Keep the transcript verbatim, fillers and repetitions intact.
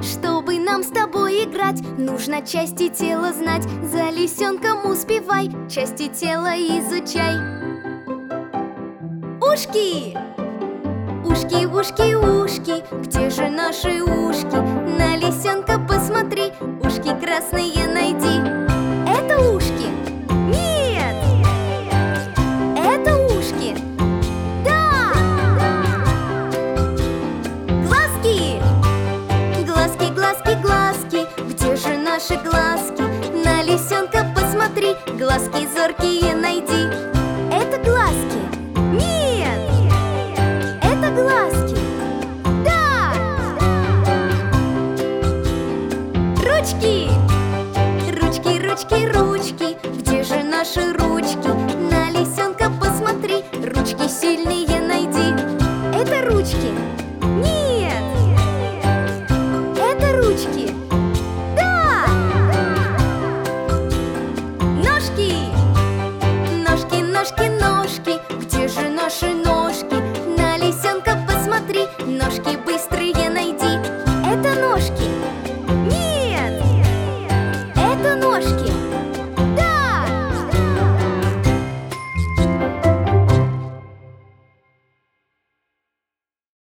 Чтобы нам с тобой играть, нужно части тела знать. За лисенком успевай, части тела изучай. Ушки! Ушки, ушки, ушки, где же наши ушки? На лисенка посмотри, ушки красные найди. Это ушки? Нет! Это ушки? Да! Глазки! Глазки, глазки, глазки, где же наши глазки? На лисенка посмотри, глазки зоркие найди. Это глазки? Нет! Это глазки? Да! Ручки! Ручки, ручки, ручки, где же наши ручки? На лисенка посмотри, ручки сильные найди. Это ручки? Нет! Это ручки?